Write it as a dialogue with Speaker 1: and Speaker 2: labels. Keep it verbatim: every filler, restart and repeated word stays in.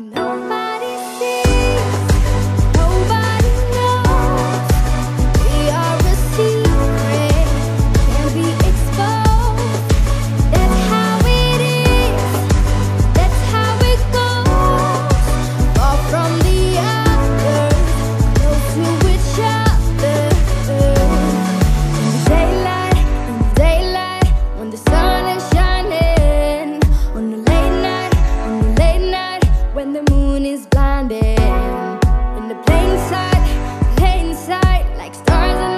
Speaker 1: Nobody sees, nobody knows. We are a secret, can't be exposed. That's how it is, that's how it goes. Far from the others, close to each other. In the daylight, in the daylight, when the sun is shining. On the late night, on the late night, when the moon is blinding. In the plain sight, plain sight, like stars in